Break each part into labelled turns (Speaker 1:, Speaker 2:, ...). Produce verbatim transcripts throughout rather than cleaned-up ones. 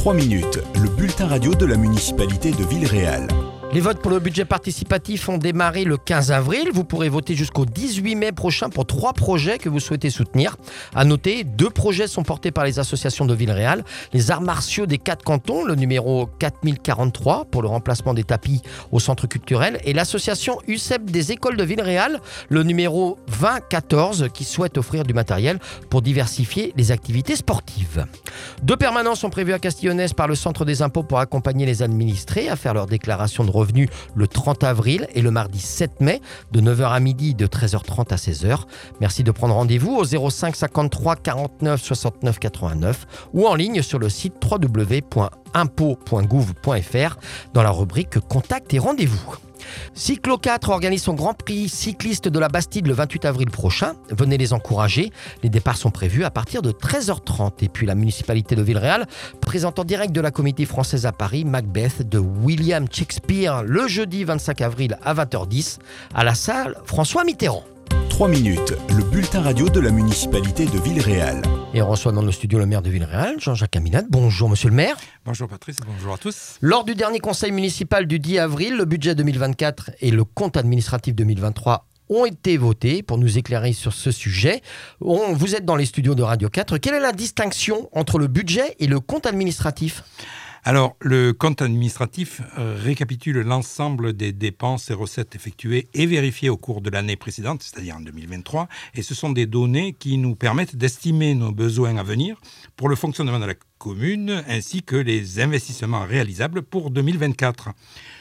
Speaker 1: trois minutes, le bulletin radio de la municipalité de Villeréal.
Speaker 2: Les votes pour le budget participatif ont démarré le quinze avril. Vous pourrez voter jusqu'au dix-huit mai prochain pour trois projets que vous souhaitez soutenir. À noter, deux projets sont portés par les associations de Villeréal. Les arts martiaux des quatre cantons, le numéro quatre mille quarante-trois pour le remplacement des tapis au centre culturel, et l'association U C E P des écoles de Villeréal, le numéro vingt quatorze, qui souhaite offrir du matériel pour diversifier les activités sportives. Deux permanences sont prévues à Castillonnès par le Centre des impôts pour accompagner les administrés à faire leur déclaration de revenus le trente avril et le mardi sept mai de neuf heures à midi, de treize heures trente à seize heures. Merci de prendre rendez-vous au zéro cinq cinquante-trois quarante-neuf soixante-neuf quatre-vingt-neuf ou en ligne sur le site w w w point impôt point gouv point f r dans la rubrique Contact et rendez-vous. Cyclo quatre organise son Grand Prix cycliste de la Bastide le vingt-huit avril prochain. Venez les encourager. Les départs sont prévus à partir de treize heures trente. Et puis la municipalité de Villeréal présente en direct de la Comédie Française à Paris Macbeth de William Shakespeare le jeudi vingt-cinq avril à vingt heures dix à la salle François Mitterrand.
Speaker 1: trois minutes, le bulletin radio de la municipalité de Villeréal.
Speaker 2: Et on reçoit dans le studio le maire de Villeréal, Jean-Jacques Caminade. Bonjour monsieur le maire.
Speaker 3: Bonjour Patrice, bonjour à tous.
Speaker 2: Lors du dernier conseil municipal du dix avril, le budget deux mille vingt-quatre et le compte administratif deux mille vingt-trois ont été votés. Pour nous éclairer sur ce sujet, on, vous êtes dans les studios de Radio quatre. Quelle est la distinction entre le budget et le compte administratif ?
Speaker 3: Alors, le compte administratif euh, récapitule l'ensemble des dépenses et recettes effectuées et vérifiées au cours de l'année précédente, c'est-à-dire en deux mille vingt-trois, et ce sont des données qui nous permettent d'estimer nos besoins à venir pour le fonctionnement de la commune, ainsi que les investissements réalisables pour deux mille vingt-quatre.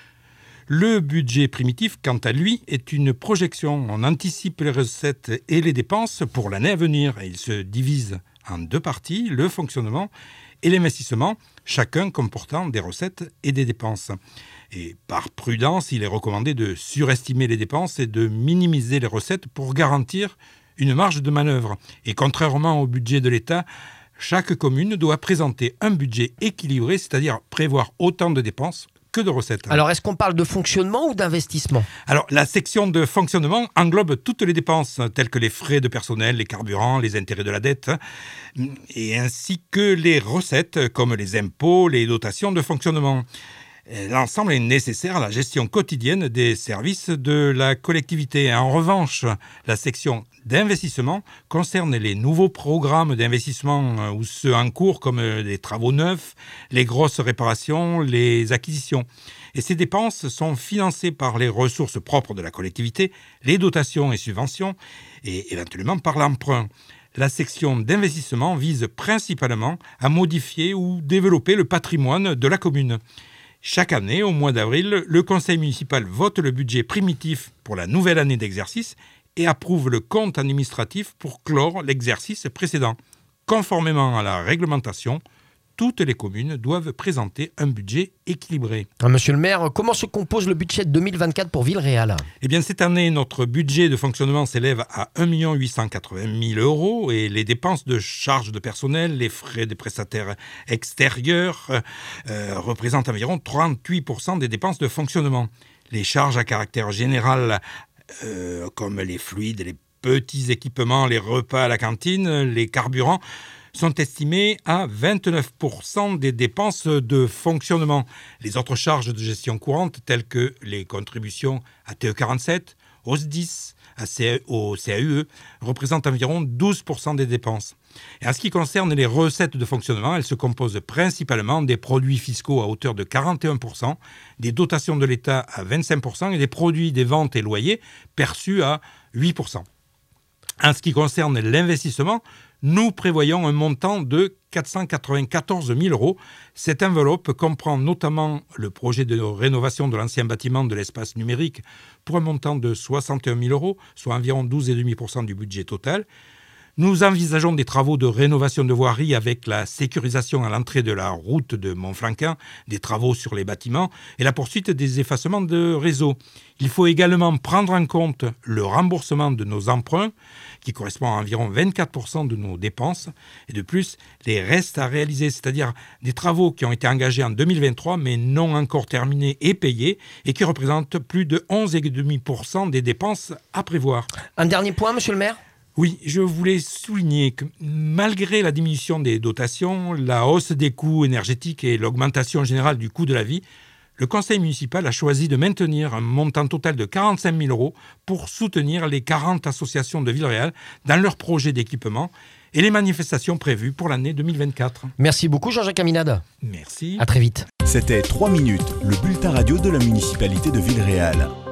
Speaker 3: Le budget primitif, quant à lui, est une projection. On anticipe les recettes et les dépenses pour l'année à venir, et il se divise en deux parties, le fonctionnement et l'investissement, chacun comportant des recettes et des dépenses. Et par prudence, il est recommandé de surestimer les dépenses et de minimiser les recettes pour garantir une marge de manœuvre. Et contrairement au budget de l'État, chaque commune doit présenter un budget équilibré, c'est-à-dire prévoir autant de dépenses que de recettes.
Speaker 2: Alors, est-ce qu'on parle de fonctionnement ou d'investissement ?
Speaker 3: Alors, la section de fonctionnement englobe toutes les dépenses, telles que les frais de personnel, les carburants, les intérêts de la dette, et ainsi que les recettes, comme les impôts, les dotations de fonctionnement. L'ensemble est nécessaire à la gestion quotidienne des services de la collectivité. En revanche, la section d'investissement concerne les nouveaux programmes d'investissement ou ceux en cours, comme les travaux neufs, les grosses réparations, les acquisitions. Et ces dépenses sont financées par les ressources propres de la collectivité, les dotations et subventions, et éventuellement par l'emprunt. La section d'investissement vise principalement à modifier ou développer le patrimoine de la commune. Chaque année, au mois d'avril, le conseil municipal vote le budget primitif pour la nouvelle année d'exercice et approuve le compte administratif pour clore l'exercice précédent. Conformément à la réglementation, toutes les communes doivent présenter un budget équilibré.
Speaker 2: Monsieur le maire, comment se compose le budget deux mille vingt-quatre pour Villeréal ?
Speaker 3: Eh bien, cette année, notre budget de fonctionnement s'élève à un million huit cent quatre-vingt mille euros et les dépenses de charges de personnel, les frais des prestataires extérieurs euh, représentent environ trente-huit pour cent des dépenses de fonctionnement. Les charges à caractère général, euh, comme les fluides, les petits équipements, les repas à la cantine, les carburants, sont estimés à vingt-neuf pour cent des dépenses de fonctionnement. Les autres charges de gestion courante, telles que les contributions à T E quarante-sept, au S D I S, à C- au C A U E, représentent environ douze pour cent des dépenses. Et en ce qui concerne les recettes de fonctionnement, elles se composent principalement des produits fiscaux à hauteur de quarante et un pour cent, des dotations de l'État à vingt-cinq pour cent et des produits des ventes et loyers perçus à huit pour cent. En ce qui concerne l'investissement, nous prévoyons un montant de quatre cent quatre-vingt-quatorze mille euros. Cette enveloppe comprend notamment le projet de rénovation de l'ancien bâtiment de l'espace numérique pour un montant de soixante et un mille euros, soit environ douze virgule cinq pour cent du budget total. Nous envisageons des travaux de rénovation de voirie avec la sécurisation à l'entrée de la route de Montflanquin, des travaux sur les bâtiments et la poursuite des effacements de réseau. Il faut également prendre en compte le remboursement de nos emprunts, qui correspond à environ vingt-quatre pour cent de nos dépenses, et de plus, les restes à réaliser, c'est-à-dire des travaux qui ont été engagés en deux mille vingt-trois mais non encore terminés et payés, et qui représentent plus de onze virgule cinq pour cent des dépenses à prévoir.
Speaker 2: Un dernier point, monsieur le maire ?
Speaker 3: Oui, je voulais souligner que malgré la diminution des dotations, la hausse des coûts énergétiques et l'augmentation générale du coût de la vie, le conseil municipal a choisi de maintenir un montant total de quarante-cinq mille euros pour soutenir les quarante associations de Villeréal dans leurs projets d'équipement et les manifestations prévues pour l'année deux mille vingt-quatre.
Speaker 2: Merci beaucoup Jean-Jacques Aminade.
Speaker 3: Merci.
Speaker 2: À très vite.
Speaker 1: C'était trois minutes, le bulletin radio de la municipalité de Villeréal.